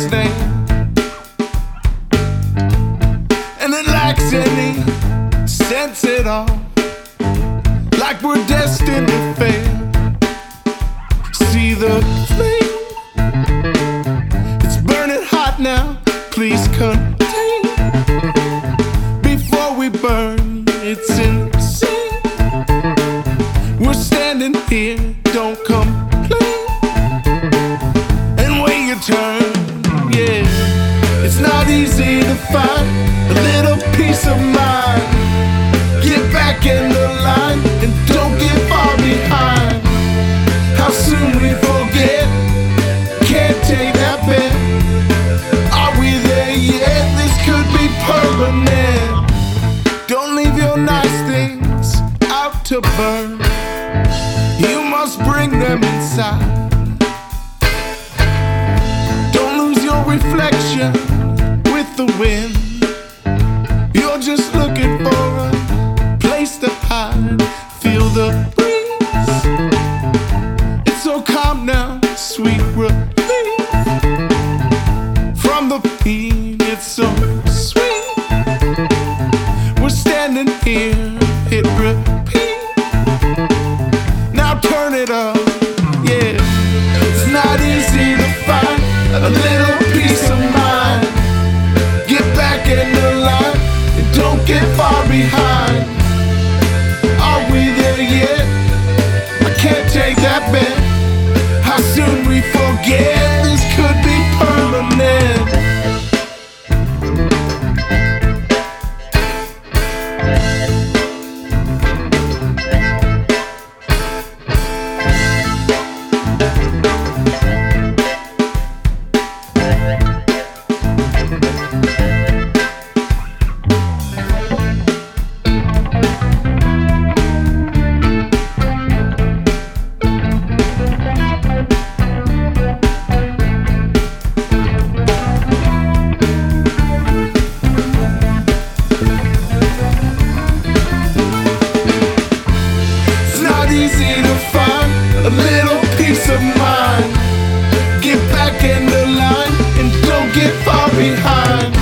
stand, and it lacks any sense at all, like we're destined to fail. See the flame, it's burning hot now, please contain. Before we burn, it's insane. We're standing here, don't complain. And when you turn, yeah, it's not easy to find a little peace of mind. Get back in the line and don't get far behind. How soon we forget, can't take that bet. Are we there yet? This could be permanent. Don't leave your nice things out to burn. You must bring them inside. Don't lose your reflection with the wind. You're just looking for a place to hide. Feel the breeze, it's so calm now, sweet relief. From the pain, it's so sweet. We're standing here, hit repeat. Now turn it up, yeah. It's not easy to find a little peace of mind. Get back in the line and don't get far behind. Are we there yet? I can't take that bet. How soon we forget, this could be permanent. Easy to find a little peace of mind. Get back in the line and don't get far behind.